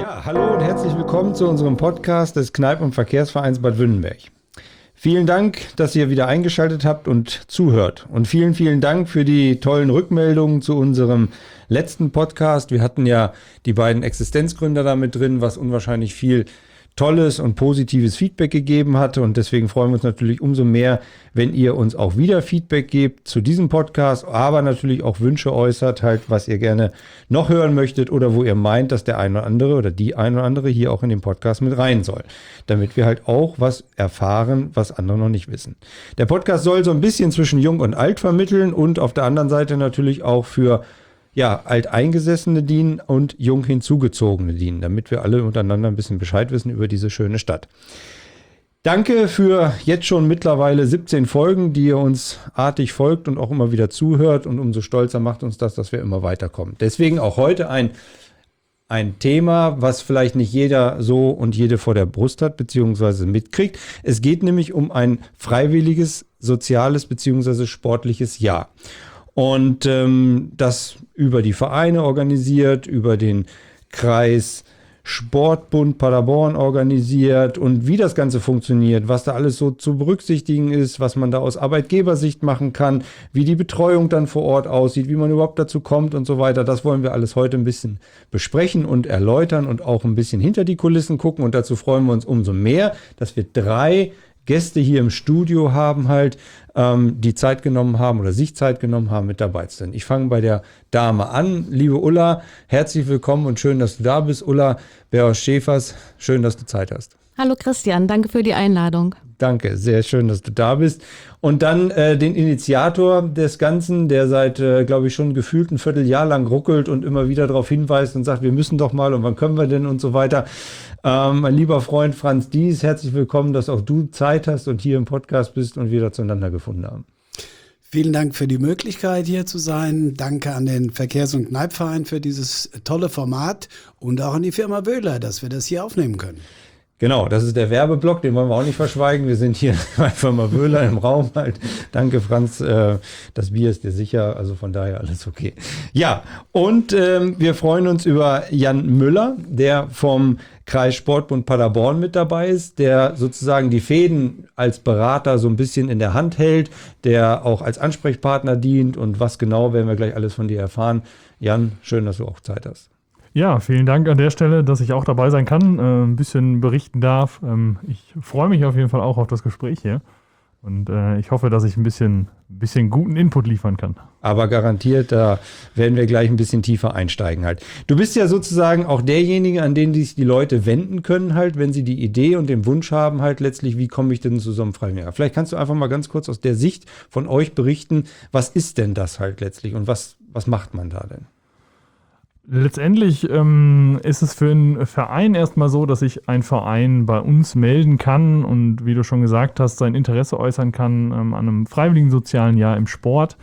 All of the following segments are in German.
Ja, hallo und herzlich willkommen zu unserem Podcast des Kneipen- und Verkehrsvereins Bad Wünnenberg. Vielen Dank, dass ihr wieder eingeschaltet habt und zuhört. Und vielen, vielen Dank für die tollen Rückmeldungen zu unserem letzten Podcast. Wir hatten ja die beiden Existenzgründer da mit drin, was unwahrscheinlich viel tolles und positives Feedback gegeben hatte. Und deswegen freuen wir uns natürlich umso mehr, wenn ihr uns auch wieder Feedback gebt zu diesem Podcast, aber natürlich auch Wünsche äußert, halt, was ihr gerne noch hören möchtet oder wo ihr meint, dass der eine oder andere oder die eine oder andere hier auch in den Podcast mit rein soll, damit wir halt auch was erfahren, was andere noch nicht wissen. Der Podcast soll so ein bisschen zwischen Jung und Alt vermitteln und auf der anderen Seite natürlich auch für Alteingesessene dienen und jung hinzugezogene dienen, damit wir alle untereinander ein bisschen Bescheid wissen über diese schöne Stadt. Danke für jetzt schon mittlerweile 17 Folgen, die ihr uns artig folgt und auch immer wieder zuhört, und umso stolzer macht uns das, dass wir immer weiterkommen. Deswegen auch heute ein Thema, was vielleicht nicht jeder so und jede vor der Brust hat, beziehungsweise mitkriegt. Es geht nämlich um ein freiwilliges, soziales, beziehungsweise sportliches Jahr. Und das über die Vereine organisiert, über den Kreis Sportbund Paderborn organisiert, und wie das Ganze funktioniert, was da alles so zu berücksichtigen ist, was man da aus Arbeitgebersicht machen kann, wie die Betreuung dann vor Ort aussieht, wie man überhaupt dazu kommt und so weiter. Das wollen wir alles heute ein bisschen besprechen und erläutern und auch ein bisschen hinter die Kulissen gucken. Und dazu freuen wir uns umso mehr, dass wir 3 Gäste hier im Studio haben halt, die Zeit genommen haben oder sich Zeit genommen haben, mit dabei zu sein. Ich fange bei der Dame an. Liebe Ulla, herzlich willkommen und schön, dass du da bist. Ulla Berhaus-Schäfers, schön, dass du Zeit hast. Hallo Christian, danke für die Einladung. Danke, sehr schön, dass du da bist. Und dann den Initiator des Ganzen, der seit, glaube ich, schon gefühlt ein Vierteljahr lang ruckelt und immer wieder darauf hinweist und sagt, wir müssen doch mal und wann können wir denn und so weiter. Mein lieber Freund Franz Dies, herzlich willkommen, dass auch du Zeit hast und hier im Podcast bist und wir da zueinander gefunden haben. Vielen Dank für die Möglichkeit, hier zu sein. Danke an den Verkehrs- und Kneippverein für dieses tolle Format und auch an die Firma Wöhler, dass wir das hier aufnehmen können. Genau, das ist der Werbeblock, den wollen wir auch nicht verschweigen. Wir sind hier bei Firma Wöhler im Raum halt. Danke, Franz, das Bier ist dir sicher, also von daher alles okay. Ja, und wir freuen uns über Jan Müller, der vom Kreis Sportbund Paderborn mit dabei ist, der sozusagen die Fäden als Berater so ein bisschen in der Hand hält, der auch als Ansprechpartner dient, und was genau, werden wir gleich alles von dir erfahren. Jan, schön, dass du auch Zeit hast. Ja, vielen Dank an der Stelle, dass ich auch dabei sein kann, ein bisschen berichten darf. Ich freue mich auf jeden Fall auch auf das Gespräch hier und ich hoffe, dass ich ein bisschen guten Input liefern kann. Aber garantiert, da werden wir gleich ein bisschen tiefer einsteigen halt. Du bist ja sozusagen auch derjenige, an den sich die Leute wenden können halt, wenn sie die Idee und den Wunsch haben halt letztlich, wie komme ich denn zu so einem Freiwilligen? Vielleicht kannst du einfach mal ganz kurz aus der Sicht von euch berichten, was ist denn das halt letztlich und was macht man da denn? Letztendlich ist es für einen Verein erstmal so, dass sich ein Verein bei uns melden kann und, wie du schon gesagt hast, sein Interesse äußern kann an einem freiwilligen sozialen Jahr im Sport.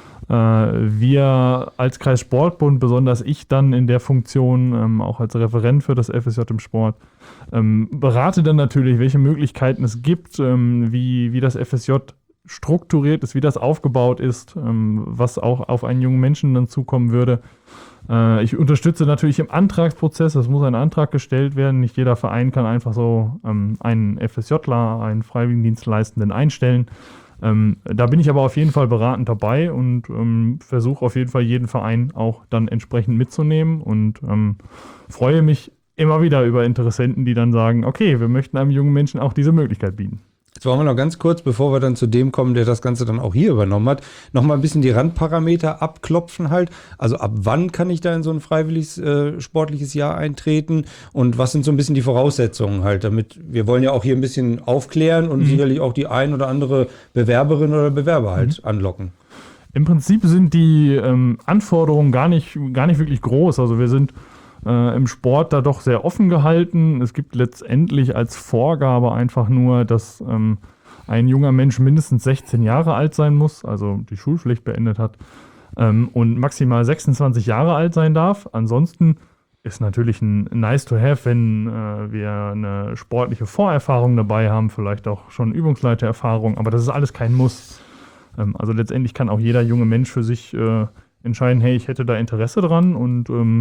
Wir als Kreis Sportbund, besonders ich dann in der Funktion, auch als Referent für das FSJ im Sport, berate dann natürlich, welche Möglichkeiten es gibt, wie das FSJ strukturiert ist, wie das aufgebaut ist, was auch auf einen jungen Menschen dann zukommen würde. Ich unterstütze natürlich im Antragsprozess, es muss ein Antrag gestellt werden. Nicht jeder Verein kann einfach so einen FSJler, einen Freiwilligendienstleistenden einstellen. Da bin ich aber auf jeden Fall beratend dabei und versuche auf jeden Fall jeden Verein auch dann entsprechend mitzunehmen und freue mich immer wieder über Interessenten, die dann sagen, okay, wir möchten einem jungen Menschen auch diese Möglichkeit bieten. Jetzt wollen wir noch ganz kurz, bevor wir dann zu dem kommen, der das Ganze dann auch hier übernommen hat, noch mal ein bisschen die Randparameter abklopfen halt. Also ab wann kann ich da in so ein freiwilliges sportliches Jahr eintreten und was sind so ein bisschen die Voraussetzungen halt, damit wir wollen ja auch hier ein bisschen aufklären und sicherlich auch die ein oder andere Bewerberin oder Bewerber halt anlocken. Im Prinzip sind die Anforderungen gar nicht wirklich groß. Also wir sind im Sport da doch sehr offen gehalten. Es gibt letztendlich als Vorgabe einfach nur, dass ein junger Mensch mindestens 16 Jahre alt sein muss, also die Schulpflicht beendet hat und maximal 26 Jahre alt sein darf. Ansonsten ist natürlich ein nice to have, wenn wir eine sportliche Vorerfahrung dabei haben, vielleicht auch schon Übungsleitererfahrung, aber das ist alles kein Muss. Also letztendlich kann auch jeder junge Mensch für sich entscheiden, hey, ich hätte da Interesse dran und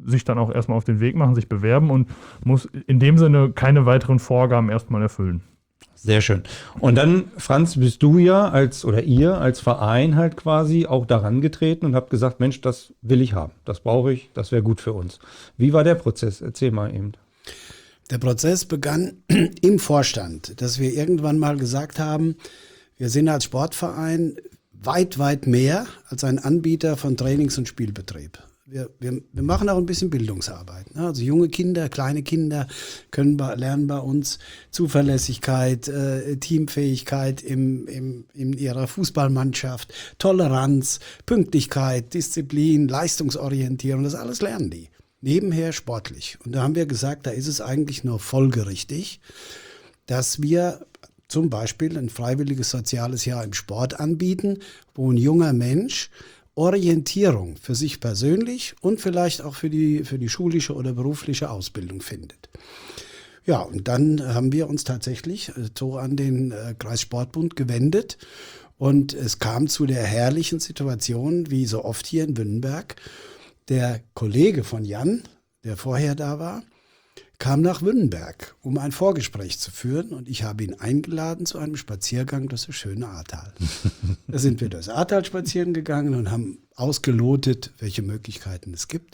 sich dann auch erstmal auf den Weg machen, sich bewerben und muss in dem Sinne keine weiteren Vorgaben erstmal erfüllen. Sehr schön. Und dann, Franz, bist du ja ihr als Verein halt quasi auch daran getreten und habt gesagt, Mensch, das will ich haben, das brauche ich, das wäre gut für uns. Wie war der Prozess? Erzähl mal eben. Der Prozess begann im Vorstand, dass wir irgendwann mal gesagt haben, wir sind als Sportverein weit, weit mehr als ein Anbieter von Trainings- und Spielbetrieb. Wir machen auch ein bisschen Bildungsarbeit. Ne? Also junge Kinder, kleine Kinder lernen bei uns Zuverlässigkeit, Teamfähigkeit in ihrer Fußballmannschaft, Toleranz, Pünktlichkeit, Disziplin, Leistungsorientierung, das alles lernen die. Nebenher sportlich. Und da haben wir gesagt, da ist es eigentlich nur folgerichtig, dass wir zum Beispiel ein freiwilliges soziales Jahr im Sport anbieten, wo ein junger Mensch Orientierung für sich persönlich und vielleicht auch für die schulische oder berufliche Ausbildung findet. Ja, und dann haben wir uns tatsächlich so an den Kreissportbund gewendet und es kam zu der herrlichen Situation, wie so oft hier in Wünnenberg. Der Kollege von Jan, der vorher da war, kam nach Wünnenberg, um ein Vorgespräch zu führen und ich habe ihn eingeladen zu einem Spaziergang durch das schöne Ahrtal. Da sind wir durchs Ahrtal spazieren gegangen und haben ausgelotet, welche Möglichkeiten es gibt.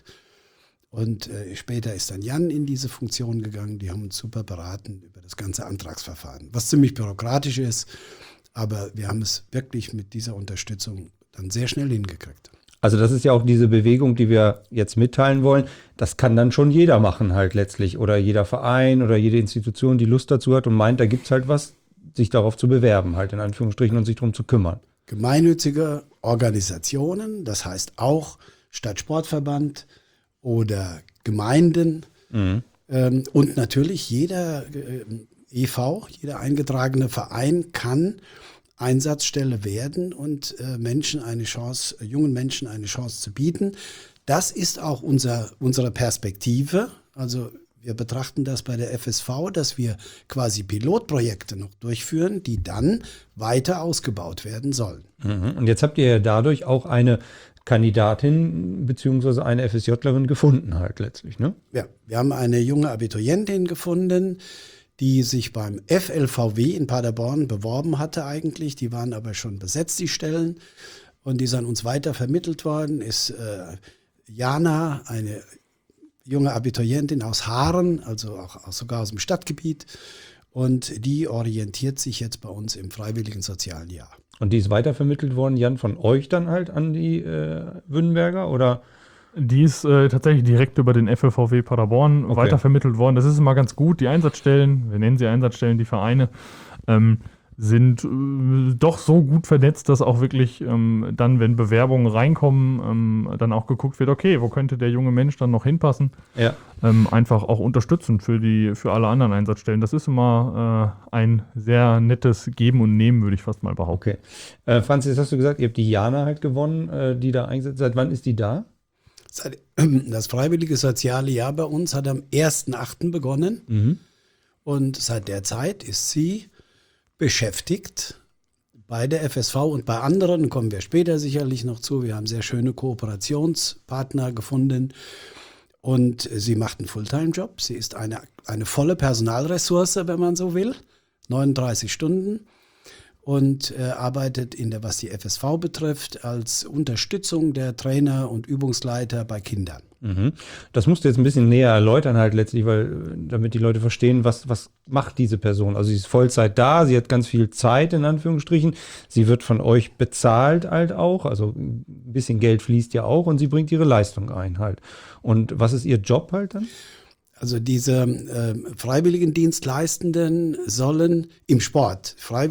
Und später ist dann Jan in diese Funktion gegangen. Die haben uns super beraten über das ganze Antragsverfahren, was ziemlich bürokratisch ist, aber wir haben es wirklich mit dieser Unterstützung dann sehr schnell hingekriegt. Also das ist ja auch diese Bewegung, die wir jetzt mitteilen wollen. Das kann dann schon jeder machen halt letztlich oder jeder Verein oder jede Institution, die Lust dazu hat und meint, da gibt es halt was, sich darauf zu bewerben halt in Anführungsstrichen und sich darum zu kümmern. Gemeinnützige Organisationen, das heißt auch Stadtsportverband oder Gemeinden und natürlich jeder EV, jeder eingetragene Verein kann Einsatzstelle werden und jungen Menschen eine Chance zu bieten. Das ist auch unsere Perspektive. Also wir betrachten das bei der FSV, dass wir quasi Pilotprojekte noch durchführen, die dann weiter ausgebaut werden sollen. Und jetzt habt ihr ja dadurch auch eine Kandidatin bzw. eine FSJlerin gefunden halt letztlich, ne? Ja, wir haben eine junge Abiturientin gefunden, die sich beim FLVW in Paderborn beworben hatte eigentlich. Die waren aber schon besetzt, die Stellen. Und die ist an uns weiter vermittelt worden, ist Jana, eine junge Abiturientin aus Haaren, also auch sogar aus dem Stadtgebiet. Und die orientiert sich jetzt bei uns im freiwilligen sozialen Jahr. Und die ist weitervermittelt worden, Jan, von euch dann halt an die Wünnenberger oder? Die ist tatsächlich direkt über den FLVW Paderborn weitervermittelt worden. Das ist immer ganz gut. Die Einsatzstellen, wir nennen sie Einsatzstellen, die Vereine, sind doch so gut vernetzt, dass auch wirklich dann, wenn Bewerbungen reinkommen, dann auch geguckt wird, okay, wo könnte der junge Mensch dann noch hinpassen? Ja. Einfach auch unterstützend für alle anderen Einsatzstellen. Das ist immer ein sehr nettes Geben und Nehmen, würde ich fast mal behaupten. Okay. Franz, jetzt hast du gesagt, ihr habt die Jana halt gewonnen, die da eingesetzt. Seit wann ist die da? Das freiwillige soziale Jahr bei uns hat am 1.8. begonnen und seit der Zeit ist sie beschäftigt bei der FSV und bei anderen, kommen wir später sicherlich noch zu. Wir haben sehr schöne Kooperationspartner gefunden und sie macht einen Fulltime-Job. Sie ist eine volle Personalressource, wenn man so will, 39 Stunden. Und arbeitet was die FSV betrifft, als Unterstützung der Trainer und Übungsleiter bei Kindern. Das musst du jetzt ein bisschen näher erläutern halt letztlich, damit die Leute verstehen, was macht diese Person. Also sie ist Vollzeit da, sie hat ganz viel Zeit in Anführungsstrichen, sie wird von euch bezahlt halt auch, also ein bisschen Geld fließt ja auch und sie bringt ihre Leistung ein halt. Und was ist ihr Job halt dann? Also diese Freiwilligendienstleistenden sollen im Sport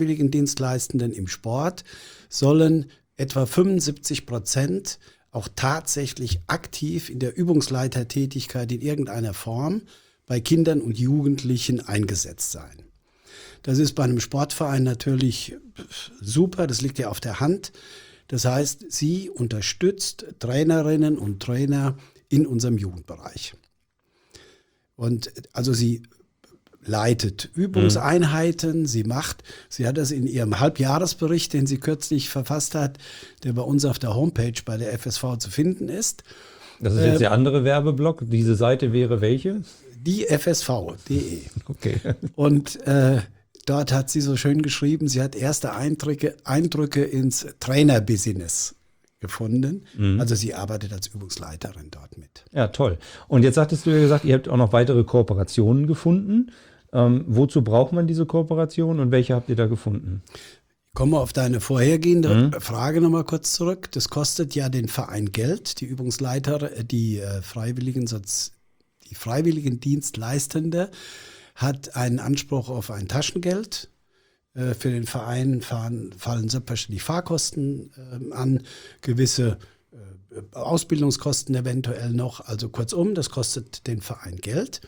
sollen etwa 75% auch tatsächlich aktiv in der Übungsleitertätigkeit in irgendeiner Form bei Kindern und Jugendlichen eingesetzt sein. Das ist bei einem Sportverein natürlich super, das liegt ja auf der Hand. Das heißt, sie unterstützt Trainerinnen und Trainer in unserem Jugendbereich. Und also sie leitet Übungseinheiten, sie hat das in ihrem Halbjahresbericht, den sie kürzlich verfasst hat, der bei uns auf der Homepage bei der FSV zu finden ist. Das ist jetzt der andere Werbeblock. Diese Seite wäre welche? Die FSV.de. Okay. Und dort hat sie so schön geschrieben, sie hat erste Eindrücke ins Trainerbusiness gefunden. Also sie arbeitet als Übungsleiterin dort mit. Ja, toll. Und jetzt hattest du ja gesagt, ihr habt auch noch weitere Kooperationen gefunden. Wozu braucht man diese Kooperation und welche habt ihr da gefunden? Ich komme auf deine vorhergehende Frage nochmal kurz zurück. Das kostet ja den Verein Geld, die Übungsleiter, die Freiwilligendienstleistende hat einen Anspruch auf ein Taschengeld. Für den Verein fallen selbstverständlich Fahrkosten an, gewisse Ausbildungskosten eventuell noch. Also kurzum, das kostet den Verein Geld.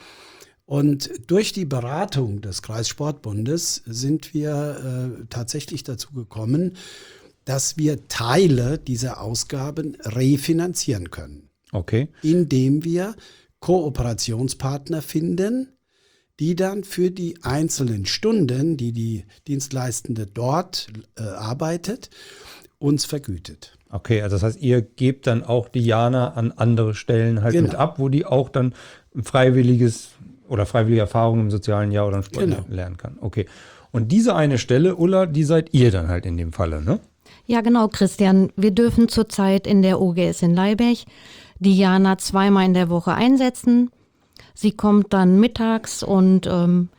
Und durch die Beratung des Kreissportbundes sind wir tatsächlich dazu gekommen, dass wir Teile dieser Ausgaben refinanzieren können. Okay. Indem wir Kooperationspartner finden, die dann für die einzelnen Stunden, die die Dienstleistende dort arbeitet, uns vergütet. Okay, also das heißt, ihr gebt dann auch die Jana an andere Stellen halt mit ab, wo die auch dann freiwillige Erfahrungen im sozialen Jahr oder im Sport lernen kann. Okay. Und diese eine Stelle, Ulla, die seid ihr dann halt in dem Falle, ne? Ja, genau, Christian. Wir dürfen zurzeit in der OGS in Leiberg die Jana 2-mal in der Woche einsetzen. Sie kommt dann mittags und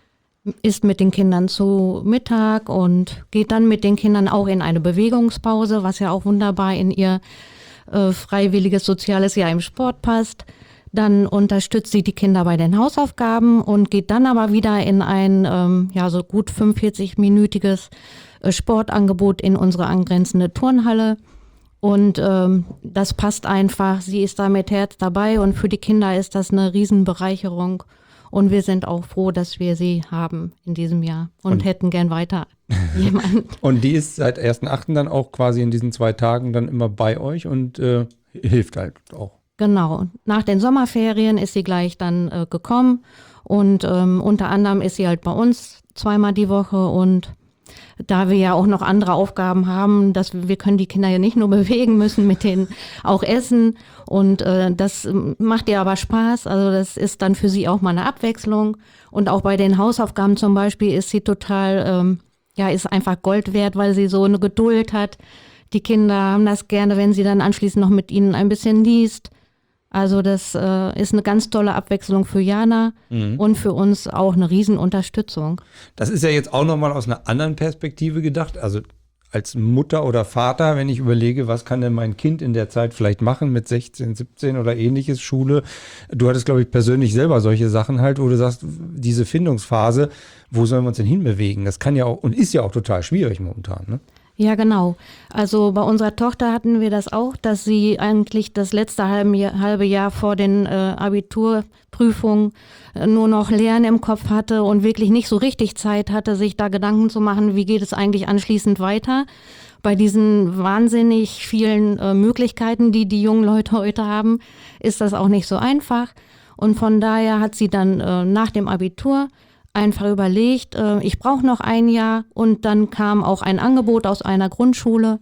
isst mit den Kindern zu Mittag und geht dann mit den Kindern auch in eine Bewegungspause, was ja auch wunderbar in ihr freiwilliges soziales Jahr im Sport passt. Dann unterstützt sie die Kinder bei den Hausaufgaben und geht dann aber wieder in ein so gut 45-minütiges Sportangebot in unsere angrenzende Turnhalle. Und das passt einfach. Sie ist da mit Herz dabei und für die Kinder ist das eine Riesenbereicherung. Und wir sind auch froh, dass wir sie haben in diesem Jahr und hätten gern weiter jemanden. Und die ist seit 1.8. dann auch quasi in diesen 2 Tagen dann immer bei euch und hilft halt auch. Genau. Nach den Sommerferien ist sie gleich dann gekommen und unter anderem ist sie halt bei uns 2-mal die Woche und da wir ja auch noch andere Aufgaben haben, dass wir können die Kinder ja nicht nur bewegen, müssen mit denen auch essen und das macht ihr aber Spaß, also das ist dann für sie auch mal eine Abwechslung und auch bei den Hausaufgaben zum Beispiel ist sie total, ist einfach Gold wert, weil sie so eine Geduld hat. Die Kinder haben das gerne, wenn sie dann anschließend noch mit ihnen ein bisschen liest. Also das ist eine ganz tolle Abwechslung für Jana und für uns auch eine Riesenunterstützung. Das ist ja jetzt auch nochmal aus einer anderen Perspektive gedacht. Also als Mutter oder Vater, wenn ich überlege, was kann denn mein Kind in der Zeit vielleicht machen mit 16, 17 oder ähnliches, Schule. Du hattest, glaube ich, persönlich selber solche Sachen halt, wo du sagst, diese Findungsphase, wo sollen wir uns denn hinbewegen? Das kann ja auch und ist ja auch total schwierig momentan, ne? Ja, genau. Also bei unserer Tochter hatten wir das auch, dass sie eigentlich das letzte halbe Jahr vor den Abiturprüfungen nur noch Lernen im Kopf hatte und wirklich nicht so richtig Zeit hatte, sich da Gedanken zu machen, wie geht es eigentlich anschließend weiter. Bei diesen wahnsinnig vielen Möglichkeiten, die die jungen Leute heute haben, ist das auch nicht so einfach. Und von daher hat sie dann nach dem Abitur einfach überlegt, ich brauche noch ein Jahr und dann kam auch ein Angebot aus einer Grundschule,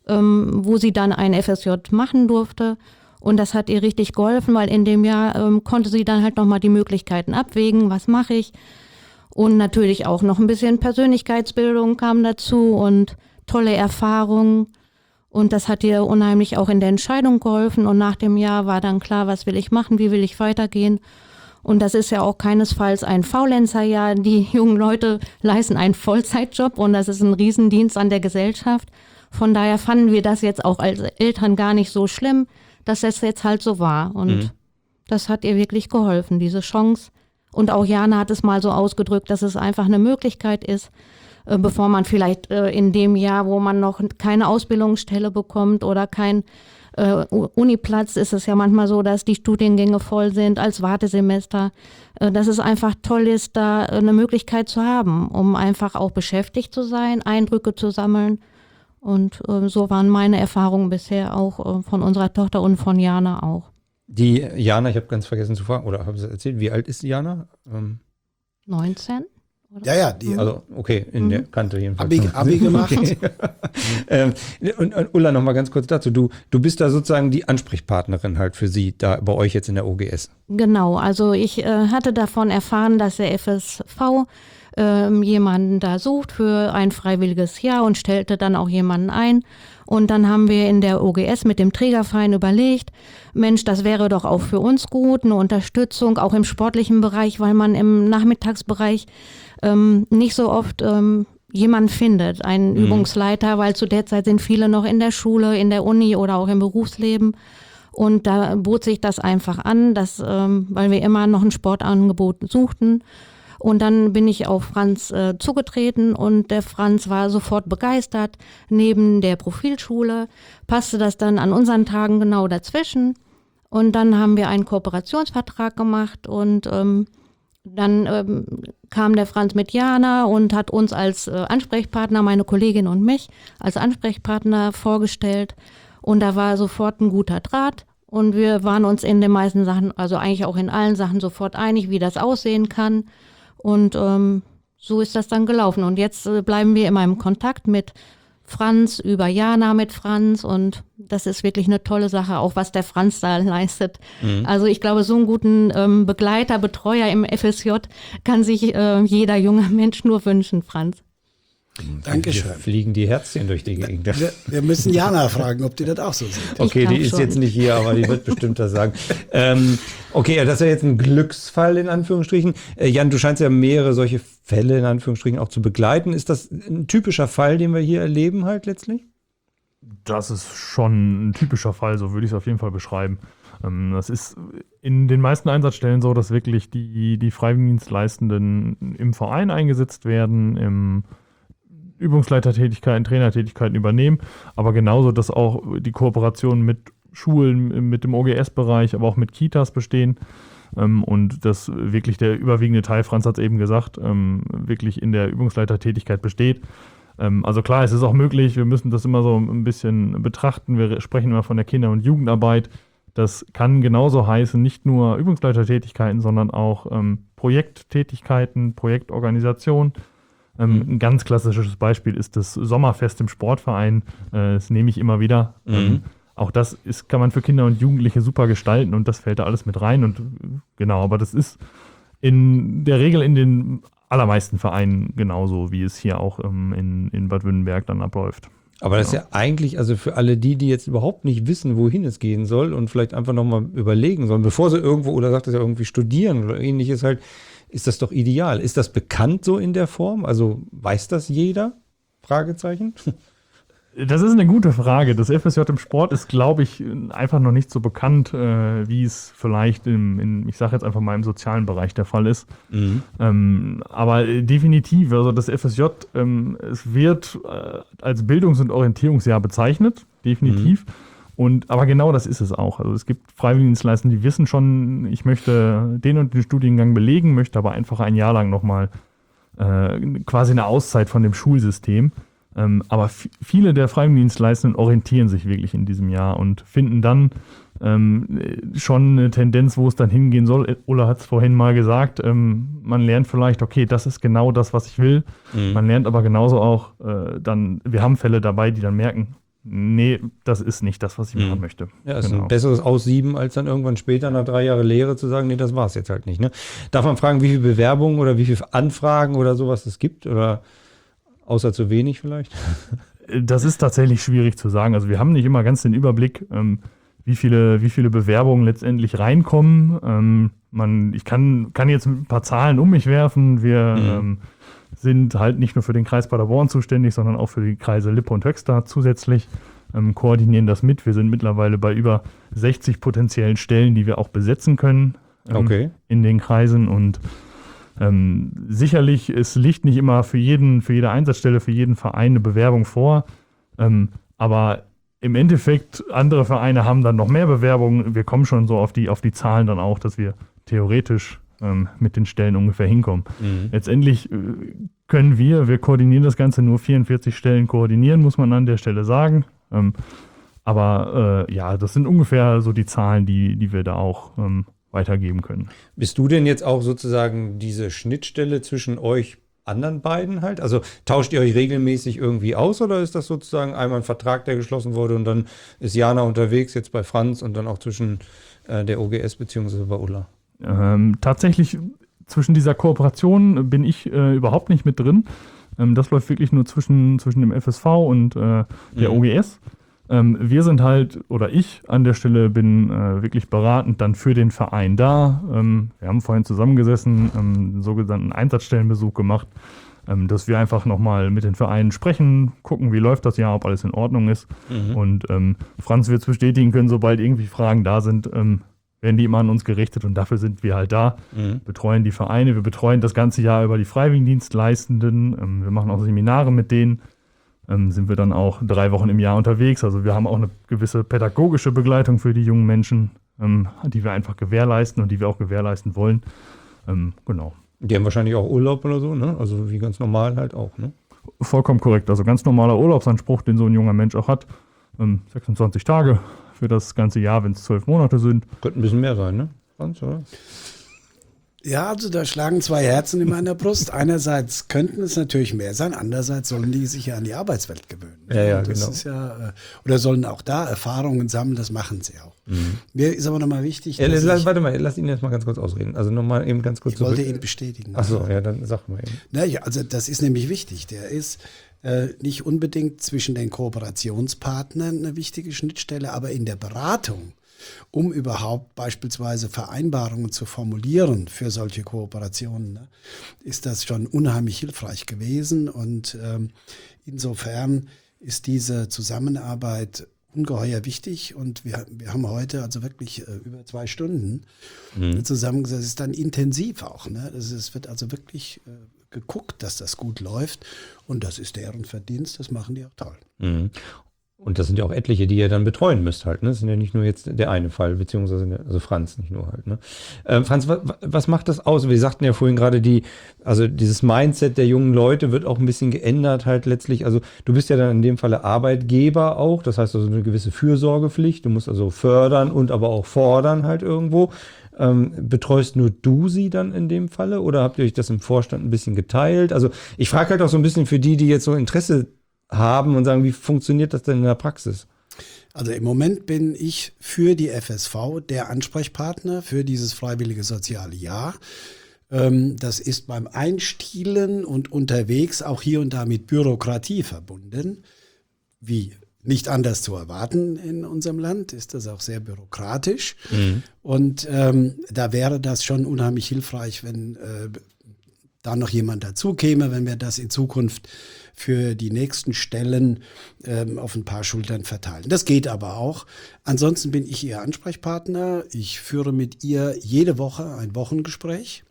wo sie dann ein FSJ machen durfte und das hat ihr richtig geholfen, weil in dem Jahr konnte sie dann halt nochmal die Möglichkeiten abwägen, was mache ich und natürlich auch noch ein bisschen Persönlichkeitsbildung kam dazu und tolle Erfahrungen und das hat ihr unheimlich auch in der Entscheidung geholfen und nach dem Jahr war dann klar, was will ich machen, wie will ich weitergehen. Und das ist ja auch keinesfalls ein Faulenzerjahr. Die jungen Leute leisten einen Vollzeitjob und das ist ein Riesendienst an der Gesellschaft. Von daher fanden wir das jetzt auch als Eltern gar nicht so schlimm, dass das jetzt halt so war. Und das hat ihr wirklich geholfen, diese Chance. Und auch Jana hat es mal so ausgedrückt, dass es einfach eine Möglichkeit ist, bevor man vielleicht in dem Jahr, wo man noch keine Ausbildungsstelle bekommt oder kein Uniplatz, ist es ja manchmal so, dass die Studiengänge voll sind als Wartesemester, dass es einfach toll ist, da eine Möglichkeit zu haben, um einfach auch beschäftigt zu sein, Eindrücke zu sammeln. Und so waren meine Erfahrungen bisher auch von unserer Tochter und von Jana auch. Die Jana, ich habe ganz vergessen zu fragen, oder habe ich es erzählt, wie alt ist die Jana? 19 Ja, Also, okay, in der Kante jedenfalls. Abi gemacht. Und Ulla, noch mal ganz kurz dazu. Du bist da sozusagen die Ansprechpartnerin halt für Sie, da bei euch jetzt in der OGS. Genau, also ich hatte davon erfahren, dass der FSV jemanden da sucht für ein freiwilliges Jahr und stellte dann auch jemanden ein. Und dann haben wir in der OGS mit dem Trägerverein überlegt, Mensch, das wäre doch auch für uns gut, eine Unterstützung, auch im sportlichen Bereich, weil man im Nachmittagsbereich nicht so oft jemanden findet, einen Übungsleiter, weil zu der Zeit sind viele noch in der Schule, in der Uni oder auch im Berufsleben. Und da bot sich das einfach an, weil wir immer noch ein Sportangebot suchten. Und dann bin ich auf Franz zugetreten und der Franz war sofort begeistert. Neben der Profilschule passte das dann an unseren Tagen genau dazwischen. Und dann haben wir einen Kooperationsvertrag gemacht und dann kam der Franz mit Jana und hat uns als Ansprechpartner, meine Kollegin und mich, als Ansprechpartner vorgestellt. Und da war sofort ein guter Draht. Und wir waren uns in den meisten Sachen, also eigentlich auch in allen Sachen sofort einig, wie das aussehen kann. Und so ist das dann gelaufen. Und jetzt bleiben wir immer im Kontakt mit Franz, über Jana mit Franz. Und das ist wirklich eine tolle Sache, auch was der Franz da leistet. Also ich glaube, so einen guten Begleiter, Betreuer im FSJ kann sich jeder junge Mensch nur wünschen, Franz. Dankeschön. Hier fliegen die Herzchen durch die Gegend. Wir müssen Jana fragen, ob die das auch so sieht. Okay, die ist schon. jetzt nicht hier, aber die wird bestimmt das sagen. Okay, das ist ja jetzt ein Glücksfall in Anführungsstrichen. Jan, du scheinst ja mehrere solche Fälle in Anführungsstrichen auch zu begleiten. Ist das ein typischer Fall, den wir hier erleben halt letztlich? Das ist schon ein typischer Fall, so würde ich es auf jeden Fall beschreiben. Das ist in den meisten Einsatzstellen so, dass wirklich die Freiwilligendienstleistenden im Verein eingesetzt werden, im Übungsleitertätigkeiten, Trainertätigkeiten übernehmen, aber genauso, dass auch die Kooperationen mit Schulen, mit dem OGS-Bereich, aber auch mit Kitas bestehen und dass wirklich der überwiegende Teil, Franz hat es eben gesagt, wirklich in der Übungsleitertätigkeit besteht. Also klar, es ist auch möglich, wir müssen das immer so ein bisschen betrachten, wir sprechen immer von der Kinder- und Jugendarbeit. Das kann genauso heißen, nicht nur Übungsleitertätigkeiten, sondern auch Projekttätigkeiten, Projektorganisation. Ein ganz klassisches Beispiel ist das Sommerfest im Sportverein. Das nehme ich immer wieder. Auch das kann man für Kinder und Jugendliche super gestalten und das fällt da alles mit rein. Und genau, aber das ist in der Regel in den allermeisten Vereinen genauso, wie es hier auch in Bad Wünnenberg dann abläuft. Aber das ist ja eigentlich, also für alle die jetzt überhaupt nicht wissen, wohin es gehen soll und vielleicht einfach nochmal überlegen sollen, bevor sie irgendwo, oder sagt es ja irgendwie studieren oder ähnliches halt, ist das doch ideal. Ist das bekannt so in der Form? Also weiß das jeder? Fragezeichen. Das ist eine gute Frage. Das FSJ im Sport ist, glaube ich, einfach noch nicht so bekannt, wie es vielleicht ich sage jetzt einfach mal im sozialen Bereich der Fall ist. Aber definitiv, also das FSJ, es wird als Bildungs- und Orientierungsjahr bezeichnet, definitiv. Aber genau das ist es auch. Also es gibt Freiwilligendienstleister, die wissen schon, ich möchte den und den Studiengang belegen, möchte aber einfach ein Jahr lang nochmal quasi eine Auszeit von dem Schulsystem. Aber viele der Freiwilligendienstleistenden orientieren sich wirklich in diesem Jahr und finden dann schon eine Tendenz, wo es dann hingehen soll. Ulla hat es vorhin mal gesagt, man lernt vielleicht, okay, das ist genau das, was ich will. Man lernt aber genauso auch wir haben Fälle dabei, die dann merken, nee, das ist nicht das, was ich machen möchte. Ja, ist ein besseres Aussieben, als dann irgendwann später nach 3 Jahren Lehre zu sagen, nee, das war es jetzt halt nicht. Ne? Darf man fragen, wie viele Bewerbungen oder wie viele Anfragen oder sowas es gibt? Oder außer zu wenig vielleicht? Das ist tatsächlich schwierig zu sagen. Also wir haben nicht immer ganz den Überblick, wie viele Bewerbungen letztendlich reinkommen. Ich kann jetzt ein paar Zahlen um mich werfen. Wir sind halt nicht nur für den Kreis Paderborn zuständig, sondern auch für die Kreise Lippe und Höxter zusätzlich, koordinieren das mit. Wir sind mittlerweile bei über 60 potenziellen Stellen, die wir auch besetzen können in den Kreisen. Und sicherlich, es liegt nicht immer für jede Einsatzstelle, für jeden Verein eine Bewerbung vor. Aber im Endeffekt, andere Vereine haben dann noch mehr Bewerbungen. Wir kommen schon so auf die Zahlen dann auch, dass wir theoretisch mit den Stellen ungefähr hinkommen. Letztendlich können wir koordinieren das Ganze, nur 44 Stellen koordinieren, muss man an der Stelle sagen. Aber das sind ungefähr so die Zahlen, die wir da auch weitergeben können. Bist du denn jetzt auch sozusagen diese Schnittstelle zwischen euch anderen beiden halt? Also tauscht ihr euch regelmäßig irgendwie aus oder ist das sozusagen einmal ein Vertrag, der geschlossen wurde und dann ist Jana unterwegs, jetzt bei Franz und dann auch zwischen der OGS beziehungsweise bei Ulla? Tatsächlich zwischen dieser Kooperation bin ich überhaupt nicht mit drin. Das läuft wirklich nur zwischen dem FSV und der OGS. Wir sind halt, oder ich an der Stelle bin wirklich beratend dann für den Verein da. Wir haben vorhin zusammengesessen, einen sogenannten Einsatzstellenbesuch gemacht, dass wir einfach nochmal mit den Vereinen sprechen, gucken, wie läuft das Jahr, ob alles in Ordnung ist. Und Franz wird es bestätigen können, sobald irgendwie Fragen da sind, werden die immer an uns gerichtet und dafür sind wir halt da, betreuen die Vereine, wir betreuen das ganze Jahr über die Freiwilligendienstleistenden, wir machen auch Seminare mit denen. Sind wir dann auch 3 Wochen im Jahr unterwegs. Also wir haben auch eine gewisse pädagogische Begleitung für die jungen Menschen, die wir einfach gewährleisten und die wir auch gewährleisten wollen. Genau. Die haben wahrscheinlich auch Urlaub oder so, ne? Also wie ganz normal halt auch, ne? Vollkommen korrekt. Also ganz normaler Urlaubsanspruch, den so ein junger Mensch auch hat. 26 Tage für das ganze Jahr, wenn es 12 Monate sind. Könnte ein bisschen mehr sein, ne? Franz, oder? Ja, also da schlagen 2 Herzen in meiner Brust. Einerseits könnten es natürlich mehr sein, andererseits sollen die sich ja an die Arbeitswelt gewöhnen. Ja, das genau. Ist ja, oder sollen auch da Erfahrungen sammeln, das machen sie auch. Mir ist aber nochmal wichtig, warte mal, lass ihn jetzt mal ganz kurz ausreden. Also nochmal eben ganz kurz ich wollte ihn bestätigen. Achso, ja, dann sag mal eben. Naja, also das ist nämlich wichtig. Der ist nicht unbedingt zwischen den Kooperationspartnern eine wichtige Schnittstelle, aber in der Beratung, um überhaupt beispielsweise Vereinbarungen zu formulieren für solche Kooperationen, ne, ist das schon unheimlich hilfreich gewesen. Und insofern ist diese Zusammenarbeit ungeheuer wichtig. Und wir haben heute also wirklich über 2 Stunden zusammengesetzt. Es ist dann intensiv auch. Ne? Es wird also wirklich geguckt, dass das gut läuft. Und das ist deren Verdienst. Das machen die auch toll. Und das sind ja auch etliche, die ihr dann betreuen müsst halt, ne? Das sind ja nicht nur jetzt der eine Fall, beziehungsweise also Franz nicht nur halt, ne? Franz, was macht das aus? Wir sagten ja vorhin gerade, also dieses Mindset der jungen Leute wird auch ein bisschen geändert halt letztlich. Also du bist ja dann in dem Falle Arbeitgeber auch, das heißt also eine gewisse Fürsorgepflicht. Du musst also fördern und aber auch fordern halt irgendwo. Betreust nur du sie dann in dem Falle oder habt ihr euch das im Vorstand ein bisschen geteilt? Also ich frage halt auch so ein bisschen für die jetzt so Interesse haben und sagen, wie funktioniert das denn in der Praxis? Also im Moment bin ich für die FSV der Ansprechpartner für dieses freiwillige soziale Jahr. Das ist beim Einstielen und unterwegs auch hier und da mit Bürokratie verbunden. Wie nicht anders zu erwarten in unserem Land, ist das auch sehr bürokratisch. Und da wäre das schon unheimlich hilfreich, wenn da noch jemand dazu käme, wenn wir das in Zukunft für die nächsten Stellen auf ein paar Schultern verteilen. Das geht aber auch. Ansonsten bin ich Ihr Ansprechpartner. Ich führe mit ihr jede Woche ein Wochengespräch,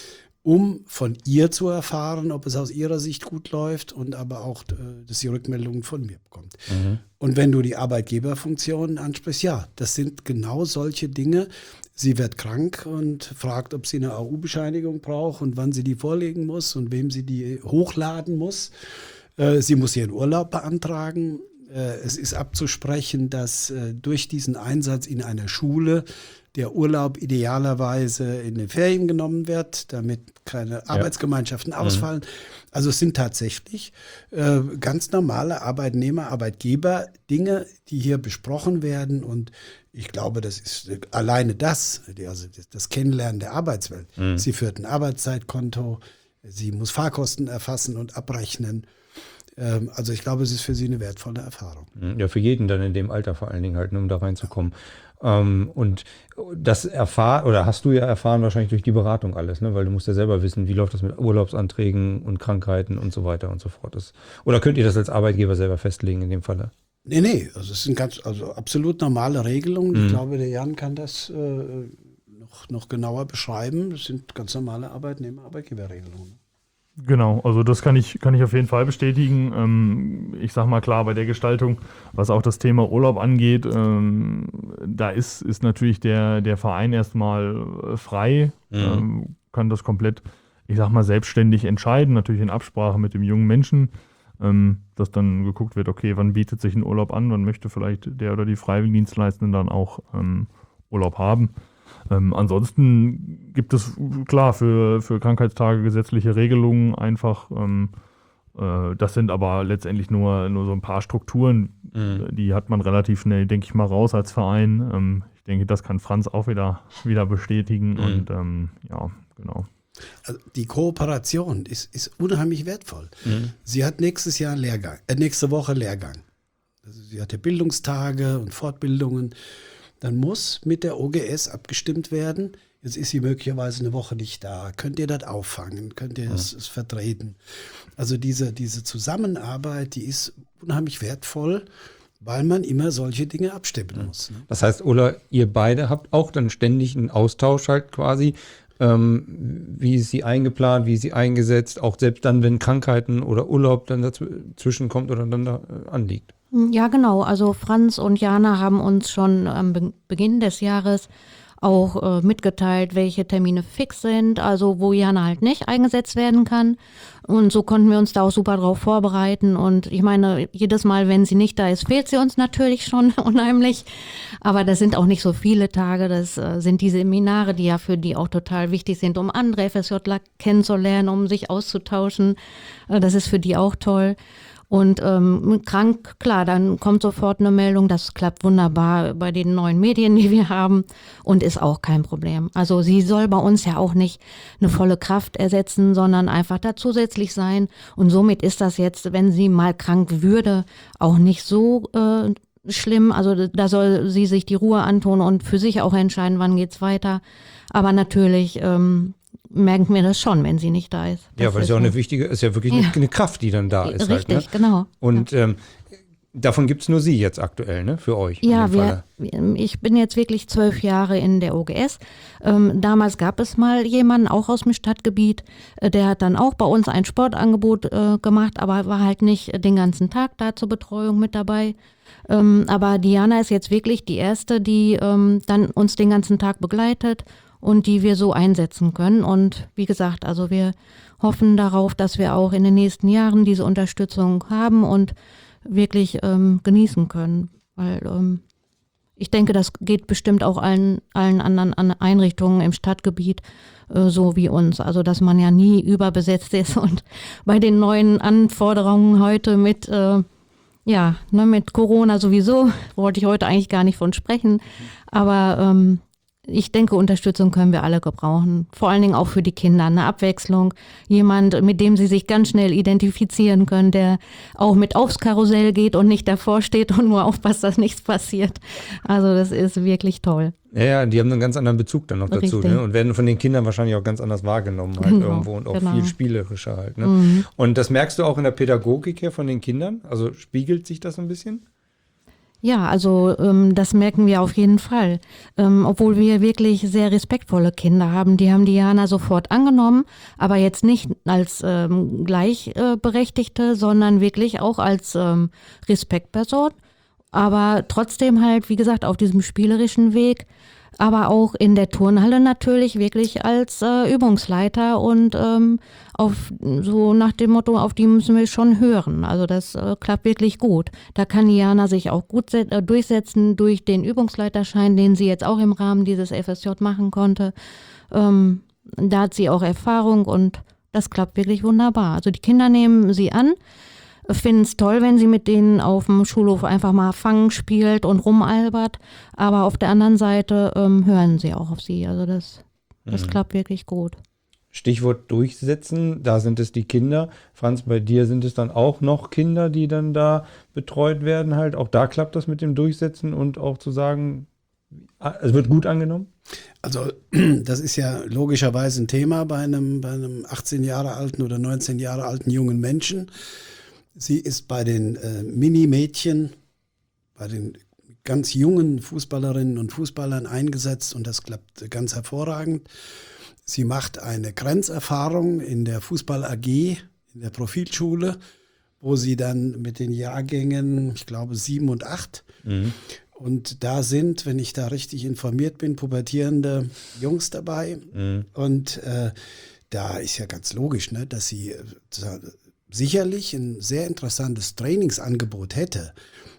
um von ihr zu erfahren, ob es aus ihrer Sicht gut läuft und aber auch, dass sie Rückmeldungen von mir bekommt. Und wenn du die Arbeitgeberfunktion ansprichst, ja, das sind genau solche Dinge. Sie wird krank und fragt, ob sie eine AU-Bescheinigung braucht und wann sie die vorlegen muss und wem sie die hochladen muss. Sie muss ihren Urlaub beantragen. Es ist abzusprechen, dass durch diesen Einsatz in einer Schule der Urlaub idealerweise in den Ferien genommen wird, damit keine Arbeitsgemeinschaften ausfallen. Also es sind tatsächlich ganz normale Arbeitnehmer, Arbeitgeber, Dinge, die hier besprochen werden. Und ich glaube, das ist alleine das Kennenlernen der Arbeitswelt. Sie führt ein Arbeitszeitkonto, sie muss Fahrkosten erfassen und abrechnen. Also ich glaube, es ist für sie eine wertvolle Erfahrung. Ja, für jeden dann in dem Alter vor allen Dingen halt, um da reinzukommen. Und das hast du ja erfahren wahrscheinlich durch die Beratung alles, ne? Weil du musst ja selber wissen, wie läuft das mit Urlaubsanträgen und Krankheiten und so weiter und so fort. Oder könnt ihr das als Arbeitgeber selber festlegen in dem Falle? Nee, also es sind absolut normale Regelungen. Ich glaube, der Jan kann das noch genauer beschreiben. Das sind ganz normale Arbeitnehmer-Arbeitgeberregelungen. Genau, also das kann ich auf jeden Fall bestätigen. Ich sag mal klar, bei der Gestaltung, was auch das Thema Urlaub angeht, da ist natürlich der Verein erstmal frei, kann das komplett, ich sag mal, selbstständig entscheiden, natürlich in Absprache mit dem jungen Menschen, dass dann geguckt wird, okay, wann bietet sich ein Urlaub an, wann möchte vielleicht der oder die Freiwilligendienstleistenden dann auch Urlaub haben. Ansonsten gibt es klar für Krankheitstage gesetzliche Regelungen einfach. Das sind aber letztendlich nur so ein paar Strukturen, die hat man relativ schnell, denke ich mal, raus als Verein. Ich denke, das kann Franz auch wieder bestätigen und ja, genau. Also die Kooperation ist unheimlich wertvoll. Sie hat nächste Woche Lehrgang. Also sie hatte Bildungstage und Fortbildungen. Dann muss mit der OGS abgestimmt werden. Jetzt ist sie möglicherweise eine Woche nicht da. Könnt ihr das auffangen? Könnt ihr es vertreten? Also diese Zusammenarbeit, die ist unheimlich wertvoll, weil man immer solche Dinge abstimmen muss. Ne? Das heißt, Ulla, ihr beide habt auch dann ständig einen Austausch halt quasi. Wie ist sie eingeplant, wie ist sie eingesetzt, auch selbst dann, wenn Krankheiten oder Urlaub dann dazwischen kommt oder dann da anliegt. Ja, genau. Also Franz und Jana haben uns schon am Beginn des Jahres auch mitgeteilt, welche Termine fix sind, also wo Jana halt nicht eingesetzt werden kann. Und so konnten wir uns da auch super drauf vorbereiten. Und ich meine, jedes Mal, wenn sie nicht da ist, fehlt sie uns natürlich schon unheimlich. Aber das sind auch nicht so viele Tage. Das sind die Seminare, die ja für die auch total wichtig sind, um andere FSJler kennenzulernen, um sich auszutauschen. Das ist für die auch toll. Und krank, klar, dann kommt sofort eine Meldung, das klappt wunderbar bei den neuen Medien, die wir haben und ist auch kein Problem. Also sie soll bei uns ja auch nicht eine volle Kraft ersetzen, sondern einfach da zusätzlich sein und somit ist das jetzt, wenn sie mal krank würde, auch nicht so schlimm. Also da soll sie sich die Ruhe antun und für sich auch entscheiden, wann geht's weiter. Aber natürlich merken wir das schon, wenn sie nicht da ist. Ja, weil es ja auch ist ja wirklich eine Kraft, die dann da ist. Richtig, halt, ne? Genau. Und davon gibt es nur sie jetzt aktuell, ne, für euch? Ja, ich bin jetzt wirklich 12 Jahre in der OGS. Damals gab es mal jemanden, auch aus dem Stadtgebiet, der hat dann auch bei uns ein Sportangebot gemacht, aber war halt nicht den ganzen Tag da zur Betreuung mit dabei. Aber Diana ist jetzt wirklich die Erste, die dann uns den ganzen Tag begleitet und die wir so einsetzen können. Und wie gesagt, also wir hoffen darauf, dass wir auch in den nächsten Jahren diese Unterstützung haben und wirklich genießen können. Weil ich denke, das geht bestimmt auch allen anderen Einrichtungen im Stadtgebiet so wie uns. Also dass man ja nie überbesetzt ist und bei den neuen Anforderungen heute mit mit Corona sowieso, wollte ich heute eigentlich gar nicht von sprechen, aber ich denke, Unterstützung können wir alle gebrauchen. Vor allen Dingen auch für die Kinder. Eine Abwechslung. Jemand, mit dem sie sich ganz schnell identifizieren können, der auch mit aufs Karussell geht und nicht davor steht und nur aufpasst, dass nichts passiert. Also das ist wirklich toll. Ja, die haben einen ganz anderen Bezug dann noch dazu, ne? Und werden von den Kindern wahrscheinlich auch ganz anders wahrgenommen halt irgendwo und auch viel spielerischer halt. Ne? Mhm. Und das merkst du auch in der Pädagogik her von den Kindern? Also spiegelt sich das ein bisschen? Ja, also das merken wir auf jeden Fall. Obwohl wir wirklich sehr respektvolle Kinder haben. Die haben Diana sofort angenommen, aber jetzt nicht als Gleichberechtigte, sondern wirklich auch als Respektperson. Aber trotzdem halt, wie gesagt, auf diesem spielerischen Weg, aber auch in der Turnhalle natürlich wirklich als Übungsleiter und so nach dem Motto, auf die müssen wir schon hören. Also das klappt wirklich gut. Da kann Diana sich auch gut durchsetzen durch den Übungsleiterschein, den sie jetzt auch im Rahmen dieses FSJ machen konnte. Da hat sie auch Erfahrung und das klappt wirklich wunderbar. Also die Kinder nehmen sie an, finden es toll, wenn sie mit denen auf dem Schulhof einfach mal fangen spielt und rumalbert. Aber auf der anderen Seite hören sie auch auf sie. Also das klappt wirklich gut. Stichwort durchsetzen, da sind es die Kinder. Franz, bei dir sind es dann auch noch Kinder, die dann da betreut werden halt. Auch da klappt das mit dem Durchsetzen und auch zu sagen, es wird gut angenommen? Also das ist ja logischerweise ein Thema bei einem 18 Jahre alten oder 19 Jahre alten jungen Menschen. Sie ist bei den Mini-Mädchen, bei den ganz jungen Fußballerinnen und Fußballern eingesetzt und das klappt ganz hervorragend. Sie macht eine Grenzerfahrung in der Fußball-AG, in der Profilschule, wo sie dann mit den Jahrgängen, ich glaube 7 und 8, und da sind, wenn ich da richtig informiert bin, pubertierende Jungs dabei. Und da ist ja ganz logisch, ne, dass sie sicherlich ein sehr interessantes Trainingsangebot hätte.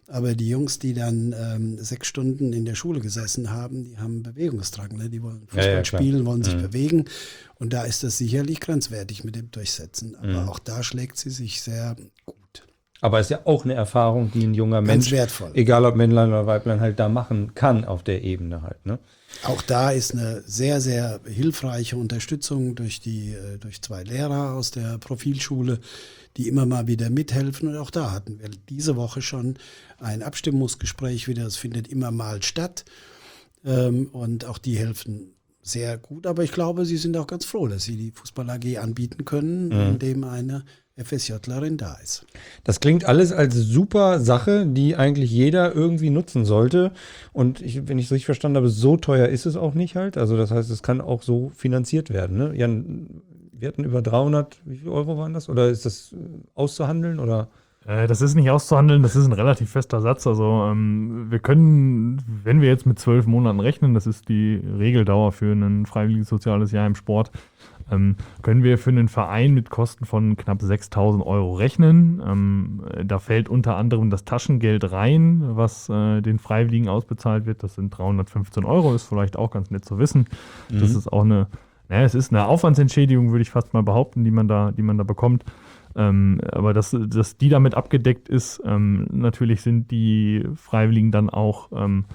Aber die Jungs, die dann 6 Stunden in der Schule gesessen haben, die haben Bewegungsdrang. Ne? Die wollen Fußball spielen, wollen sich bewegen. Und da ist das sicherlich grenzwertig mit dem Durchsetzen. Aber auch da schlägt sie sich sehr gut. Aber es ist ja auch eine Erfahrung, die ein junger Ganz Mensch, wertvoll. egal ob Männlein oder Weiblein, halt da machen kann auf der Ebene halt. Ne? Auch da ist eine sehr, sehr hilfreiche Unterstützung durch 2 Lehrer aus der Profilschule, die immer mal wieder mithelfen. Und auch da hatten wir diese Woche schon ein Abstimmungsgespräch wieder. Das findet immer mal statt. Und auch die helfen sehr gut. Aber ich glaube, sie sind auch ganz froh, dass sie die Fußball AG anbieten können, indem eine FSJlerin da ist. Das klingt alles als super Sache, die eigentlich jeder irgendwie nutzen sollte. Und wenn ich es richtig verstanden habe, so teuer ist es auch nicht halt. Also das heißt, es kann auch so finanziert werden. Ne? Jan, wir hatten über 300, wie viel Euro waren das? Oder ist das auszuhandeln? Oder? Das ist nicht auszuhandeln, das ist ein relativ fester Satz. Also wir können, wenn wir jetzt mit 12 Monaten rechnen, das ist die Regeldauer für ein freiwilliges soziales Jahr im Sport, können wir für einen Verein mit Kosten von knapp 6.000 Euro rechnen. Da fällt unter anderem das Taschengeld rein, was den Freiwilligen ausbezahlt wird. Das sind 315 Euro, ist vielleicht auch ganz nett zu wissen. Das ist auch es ist eine Aufwandsentschädigung, würde ich fast mal behaupten, die man da bekommt. Aber dass die damit abgedeckt ist, natürlich sind die Freiwilligen dann auch,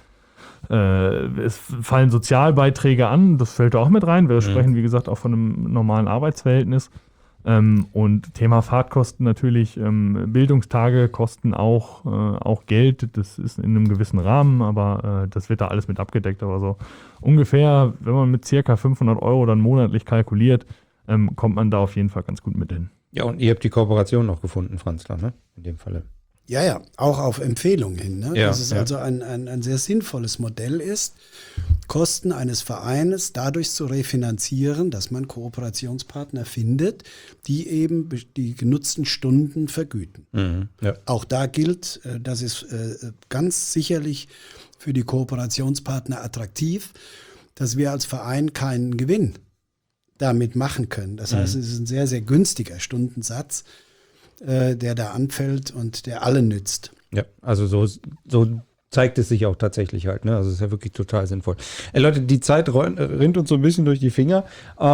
es fallen Sozialbeiträge an, das fällt da auch mit rein. Wir sprechen, wie gesagt, auch von einem normalen Arbeitsverhältnis. Und Thema Fahrtkosten natürlich, Bildungstage kosten auch Geld, das ist in einem gewissen Rahmen, aber das wird da alles mit abgedeckt. Aber so ungefähr, wenn man mit circa 500 Euro dann monatlich kalkuliert, kommt man da auf jeden Fall ganz gut mit hin. Ja, und ihr habt die Kooperation noch gefunden, Franzler, ne? In dem Falle. Ja, auch auf Empfehlung hin. Ne? Ja, dass es also ein sehr sinnvolles Modell ist, Kosten eines Vereines dadurch zu refinanzieren, dass man Kooperationspartner findet, die eben die genutzten Stunden vergüten. Ja. Auch da gilt, das ist ganz sicherlich für die Kooperationspartner attraktiv, dass wir als Verein keinen Gewinn damit machen können. Das heißt, es ist ein sehr, sehr günstiger Stundensatz, der da anfällt und der alle nützt. Ja, also so zeigt es sich auch tatsächlich halt. Ne? Also es ist ja wirklich total sinnvoll. Leute, die Zeit rinnt uns so ein bisschen durch die Finger.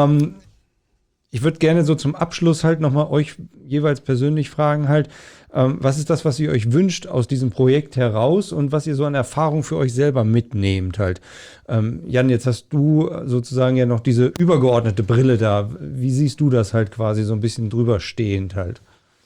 Ich würde gerne so zum Abschluss halt nochmal euch jeweils persönlich fragen halt, was ist das, was ihr euch wünscht aus diesem Projekt heraus und was ihr so an Erfahrung für euch selber mitnehmt halt. Jan, jetzt hast du sozusagen ja noch diese übergeordnete Brille da. Wie siehst du das halt quasi so ein bisschen drüber stehend halt?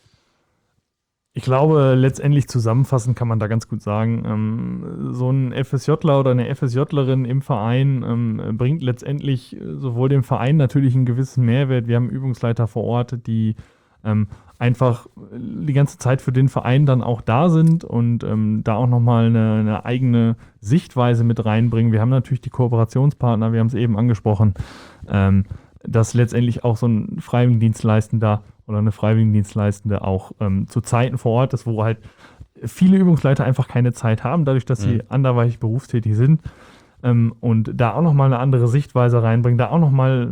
Ich glaube, letztendlich zusammenfassend kann man da ganz gut sagen, so ein FSJler oder eine FSJlerin im Verein bringt letztendlich sowohl dem Verein natürlich einen gewissen Mehrwert. Wir haben Übungsleiter vor Ort, die einfach die ganze Zeit für den Verein dann auch da sind und da auch nochmal eine eigene Sichtweise mit reinbringen. Wir haben natürlich die Kooperationspartner, wir haben es eben angesprochen, dass letztendlich auch so ein Freiwilligendienstleistender oder eine Freiwilligendienstleistende auch zu Zeiten vor Ort ist, wo halt viele Übungsleiter einfach keine Zeit haben, dadurch, dass sie anderweitig berufstätig sind und da auch nochmal eine andere Sichtweise reinbringen, da auch nochmal,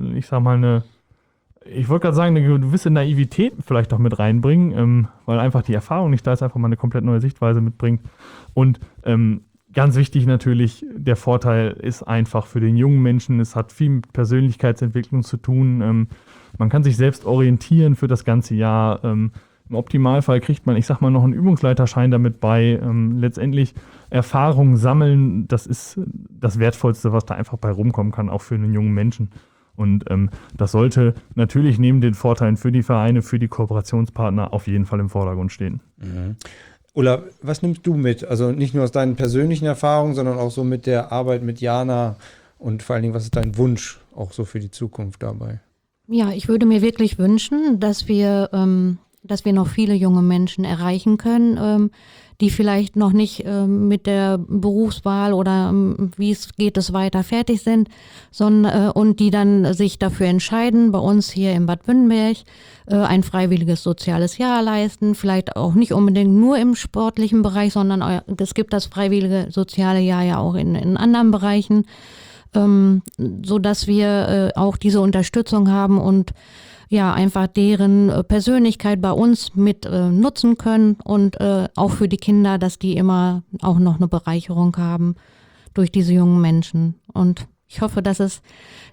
ich wollte gerade sagen, eine gewisse Naivität vielleicht auch mit reinbringen, weil einfach die Erfahrung nicht da ist, einfach mal eine komplett neue Sichtweise mitbringt und ganz wichtig natürlich, der Vorteil ist einfach für den jungen Menschen, es hat viel mit Persönlichkeitsentwicklung zu tun, man kann sich selbst orientieren für das ganze Jahr. Im Optimalfall kriegt man, noch einen Übungsleiterschein damit bei. Letztendlich Erfahrungen sammeln, das ist das Wertvollste, was da einfach bei rumkommen kann, auch für einen jungen Menschen. Und das sollte natürlich neben den Vorteilen für die Vereine, für die Kooperationspartner auf jeden Fall im Vordergrund stehen. Mhm. Ulla, was nimmst du mit? Also nicht nur aus deinen persönlichen Erfahrungen, sondern auch so mit der Arbeit mit Jana und vor allen Dingen, was ist dein Wunsch auch so für die Zukunft dabei? Ja, ich würde mir wirklich wünschen, dass wir noch viele junge Menschen erreichen können, die vielleicht noch nicht mit der Berufswahl oder wie es geht es weiter fertig sind, sondern und die dann sich dafür entscheiden, bei uns hier in Bad Wünnenberg ein freiwilliges soziales Jahr leisten, vielleicht auch nicht unbedingt nur im sportlichen Bereich, sondern es gibt das freiwillige soziale Jahr ja auch in anderen Bereichen. so dass wir auch diese Unterstützung haben und ja, einfach deren Persönlichkeit bei uns mit nutzen können und auch für die Kinder, dass die immer auch noch eine Bereicherung haben durch diese jungen Menschen. Und ich hoffe, dass es,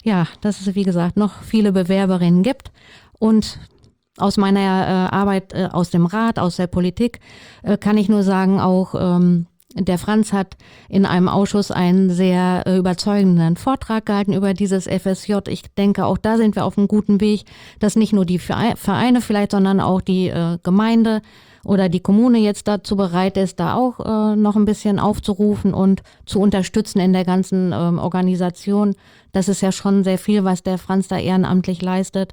wie gesagt, noch viele Bewerberinnen gibt. Und aus meiner Arbeit aus dem Rat, aus der Politik, kann ich nur sagen, auch der Franz hat in einem Ausschuss einen sehr überzeugenden Vortrag gehalten über dieses FSJ. Ich denke, auch da sind wir auf einem guten Weg, dass nicht nur die Vereine vielleicht, sondern auch die Gemeinde oder die Kommune jetzt dazu bereit ist, da auch noch ein bisschen aufzurufen und zu unterstützen in der ganzen Organisation. Das ist ja schon sehr viel, was der Franz da ehrenamtlich leistet.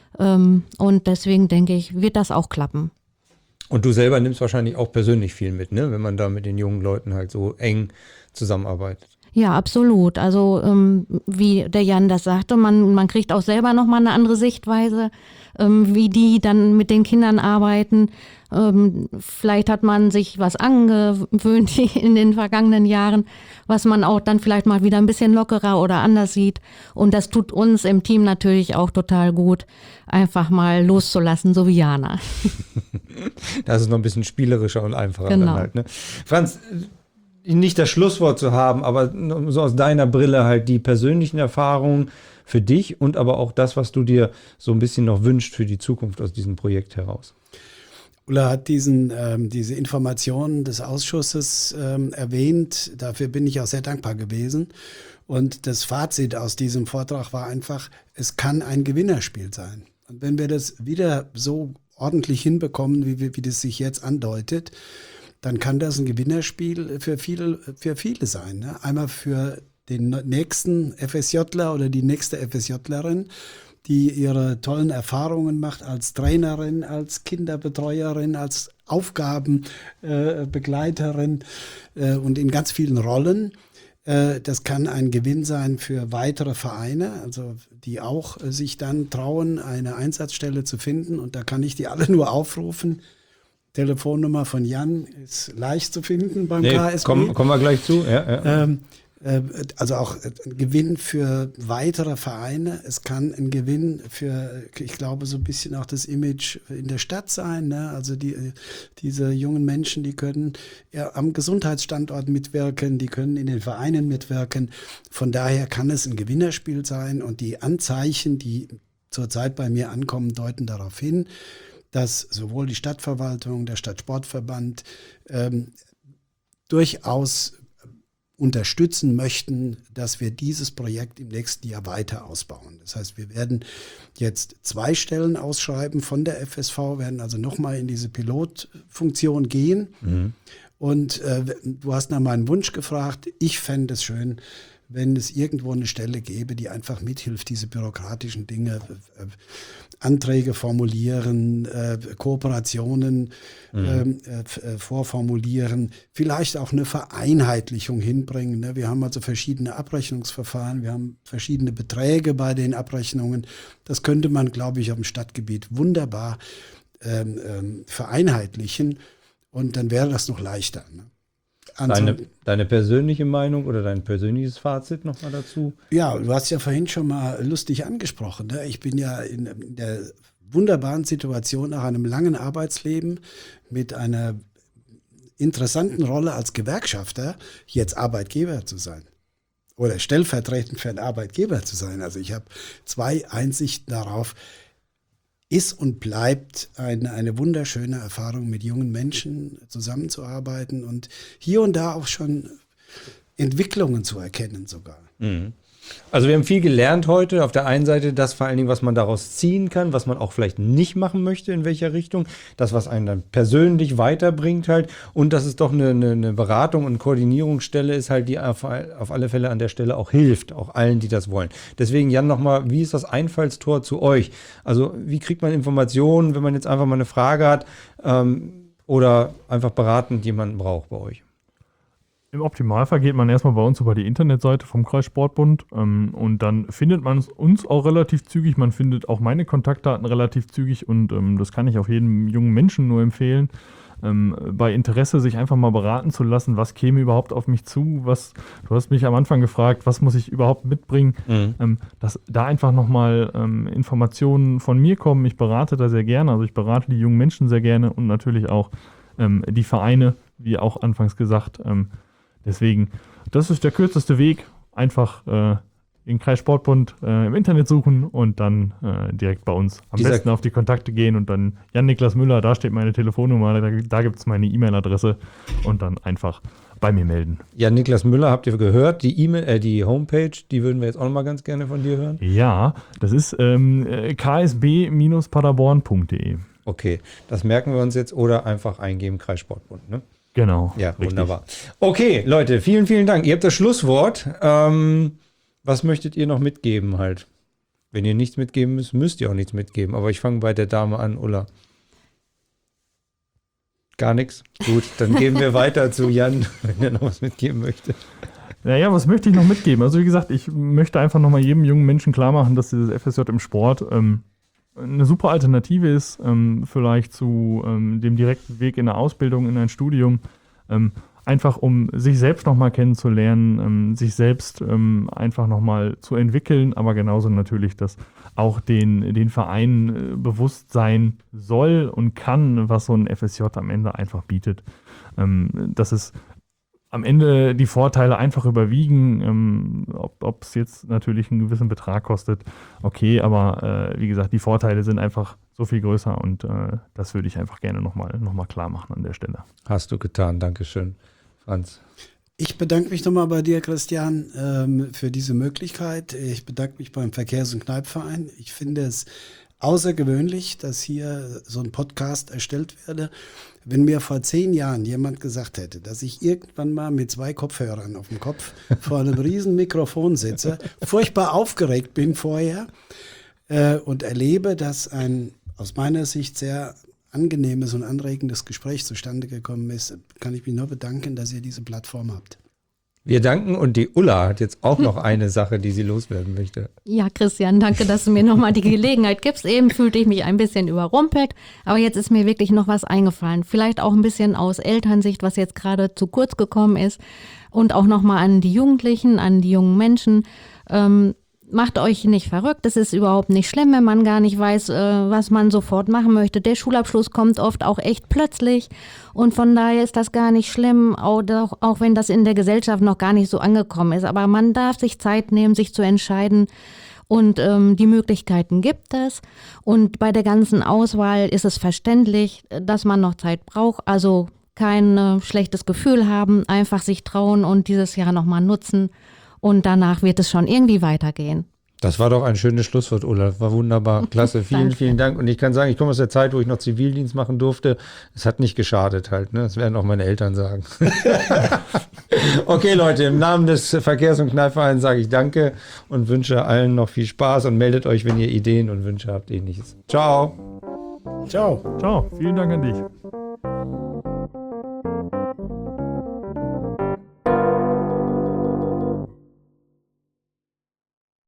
Und deswegen denke ich, wird das auch klappen. Und du selber nimmst wahrscheinlich auch persönlich viel mit, ne? Wenn man da mit den jungen Leuten halt so eng zusammenarbeitet. Ja, absolut. Also wie der Jan das sagte, man kriegt auch selber nochmal eine andere Sichtweise, wie die dann mit den Kindern arbeiten. Vielleicht hat man sich was angewöhnt in den vergangenen Jahren, was man auch dann vielleicht mal wieder ein bisschen lockerer oder anders sieht. Und das tut uns im Team natürlich auch total gut, einfach mal loszulassen, so wie Jana. Das ist noch ein bisschen spielerischer und einfacher Genau. dann halt, ne? Franz, nicht das Schlusswort zu haben, aber so aus deiner Brille halt die persönlichen Erfahrungen für dich und aber auch das, was du dir so ein bisschen noch wünschst für die Zukunft aus diesem Projekt heraus. Ulla hat diese Informationen des Ausschusses erwähnt. Dafür bin ich auch sehr dankbar gewesen. Und das Fazit aus diesem Vortrag war einfach, es kann ein Gewinnerspiel sein. Und wenn wir das wieder so ordentlich hinbekommen, wie das sich jetzt andeutet, dann kann das ein Gewinnerspiel für viele sein. Ne? Einmal für den nächsten FSJler oder die nächste FSJlerin, die ihre tollen Erfahrungen macht als Trainerin, als Kinderbetreuerin, als Aufgabenbegleiterin und in ganz vielen Rollen. Das kann ein Gewinn sein für weitere Vereine, also die auch sich dann trauen, eine Einsatzstelle zu finden. Und da kann ich die alle nur aufrufen. Telefonnummer von Jan ist leicht zu finden beim KSB. Kommen wir gleich zu. Ja. Also auch ein Gewinn für weitere Vereine. Es kann ein Gewinn für, ich glaube, so ein bisschen auch das Image in der Stadt sein. Ne? Also diese jungen Menschen, die können ja am Gesundheitsstandort mitwirken, die können in den Vereinen mitwirken. Von daher kann es ein Gewinnerspiel sein. Und die Anzeichen, die zurzeit bei mir ankommen, deuten darauf hin, dass sowohl die Stadtverwaltung, der Stadtsportverband durchaus unterstützen möchten, dass wir dieses Projekt im nächsten Jahr weiter ausbauen. Das heißt, wir werden jetzt 2 Stellen ausschreiben von der FSV, werden also nochmal in diese Pilotfunktion gehen. Mhm. Und du hast nach meinem Wunsch gefragt. Ich fände es schön, wenn es irgendwo eine Stelle gäbe, die einfach mithilft, diese bürokratischen Dinge, Anträge formulieren, Kooperationen vorformulieren, vielleicht auch eine Vereinheitlichung hinbringen. Ne? Wir haben also verschiedene Abrechnungsverfahren, wir haben verschiedene Beträge bei den Abrechnungen. Das könnte man, glaube ich, auf dem Stadtgebiet wunderbar vereinheitlichen und dann wäre das noch leichter. Ne? Deine persönliche Meinung oder dein persönliches Fazit nochmal dazu? Ja, du hast ja vorhin schon mal lustig angesprochen. Ne? Ich bin ja in der wunderbaren Situation nach einem langen Arbeitsleben mit einer interessanten Rolle als Gewerkschafter, jetzt Arbeitgeber zu sein. Oder stellvertretend für einen Arbeitgeber zu sein. Also ich habe 2 Einsichten darauf. Ist und bleibt eine wunderschöne Erfahrung, mit jungen Menschen zusammenzuarbeiten und hier und da auch schon Entwicklungen zu erkennen sogar. Mhm. Also wir haben viel gelernt heute. Auf der einen Seite das vor allen Dingen, was man daraus ziehen kann, was man auch vielleicht nicht machen möchte, in welcher Richtung. Das, was einen dann persönlich weiterbringt halt. Und dass es doch eine Beratung und Koordinierungsstelle ist halt, die auf alle Fälle an der Stelle auch hilft, auch allen, die das wollen. Deswegen, Jan, nochmal, wie ist das Einfallstor zu euch? Also wie kriegt man Informationen, wenn man jetzt einfach mal eine Frage hat oder einfach beratend jemanden braucht bei euch? Im Optimalfall geht man erstmal bei uns über die Internetseite vom Kreissportbund und dann findet man uns auch relativ zügig. Man findet auch meine Kontaktdaten relativ zügig und das kann ich auch jedem jungen Menschen nur empfehlen. bei Interesse sich einfach mal beraten zu lassen, was käme überhaupt auf mich zu, du hast mich am Anfang gefragt, was muss ich überhaupt mitbringen, dass da einfach nochmal Informationen von mir kommen. Ich berate da sehr gerne, also ich berate die jungen Menschen sehr gerne und natürlich auch die Vereine, wie auch anfangs gesagt. Deswegen, das ist der kürzeste Weg, einfach den Kreissportbund im Internet suchen und dann direkt bei uns am besten auf die Kontakte gehen und dann Jan-Niklas Müller, da steht meine Telefonnummer, da gibt es meine E-Mail-Adresse und dann einfach bei mir melden. Jan-Niklas Müller, habt ihr gehört, die Homepage, die würden wir jetzt auch noch mal ganz gerne von dir hören. Ja, das ist ksb-paderborn.de. Okay, das merken wir uns jetzt oder einfach eingeben Kreissportbund, ne? Genau. Ja, richtig. wunderbar. Okay, Leute, vielen, vielen Dank. Ihr habt das Schlusswort. Was möchtet ihr noch mitgeben halt? Wenn ihr nichts mitgeben müsst, müsst ihr auch nichts mitgeben. Aber ich fange bei der Dame an, Ulla. Gar nichts? Gut, dann gehen wir weiter zu Jan, wenn er noch was mitgeben möchte. Naja, was möchte ich noch mitgeben? Also wie gesagt, ich möchte einfach nochmal jedem jungen Menschen klar machen, dass dieses FSJ im Sport eine super Alternative ist, vielleicht zu dem direkten Weg in eine Ausbildung, in ein Studium, einfach um sich selbst nochmal kennenzulernen, sich selbst einfach nochmal zu entwickeln, aber genauso natürlich, dass auch den Vereinen bewusst sein soll und kann, was so ein FSJ am Ende einfach bietet. Dass es am Ende die Vorteile einfach überwiegen, ob es jetzt natürlich einen gewissen Betrag kostet, okay, aber wie gesagt, die Vorteile sind einfach so viel größer und das würde ich einfach gerne noch mal klar machen an der Stelle. Hast du getan, Dankeschön, Franz. Ich bedanke mich nochmal bei dir, Christian, für diese Möglichkeit. Ich bedanke mich beim Verkehrs- und Kneipverein. Ich finde es außergewöhnlich, dass hier so ein Podcast erstellt werde. Wenn mir vor 10 Jahren jemand gesagt hätte, dass ich irgendwann mal mit 2 Kopfhörern auf dem Kopf vor einem riesen Mikrofon sitze, furchtbar aufgeregt bin vorher und erlebe, dass ein aus meiner Sicht sehr angenehmes und anregendes Gespräch zustande gekommen ist, kann ich mich nur bedanken, dass ihr diese Plattform habt. Wir danken und die Ulla hat jetzt auch noch eine Sache, die sie loswerden möchte. Ja, Christian, danke, dass du mir nochmal die Gelegenheit gibst. Eben fühlte ich mich ein bisschen überrumpelt, aber jetzt ist mir wirklich noch was eingefallen. Vielleicht auch ein bisschen aus Elternsicht, was jetzt gerade zu kurz gekommen ist und auch nochmal an die Jugendlichen, an die jungen Menschen. Macht euch nicht verrückt, es ist überhaupt nicht schlimm, wenn man gar nicht weiß, was man sofort machen möchte. Der Schulabschluss kommt oft auch echt plötzlich und von daher ist das gar nicht schlimm, auch wenn das in der Gesellschaft noch gar nicht so angekommen ist. Aber man darf sich Zeit nehmen, sich zu entscheiden und die Möglichkeiten gibt es. Und bei der ganzen Auswahl ist es verständlich, dass man noch Zeit braucht, also kein schlechtes Gefühl haben, einfach sich trauen und dieses Jahr nochmal nutzen. Und danach wird es schon irgendwie weitergehen. Das war doch ein schönes Schlusswort, Ulla. War wunderbar. Klasse. Vielen, vielen Dank. Und ich kann sagen, ich komme aus der Zeit, wo ich noch Zivildienst machen durfte. Es hat nicht geschadet halt. Ne? Das werden auch meine Eltern sagen. Okay, Leute, im Namen des Verkehrs- und Kneipvereins sage ich danke und wünsche allen noch viel Spaß und meldet euch, wenn ihr Ideen und Wünsche habt, ähnliches. Ciao. Ciao. Ciao, vielen Dank an dich.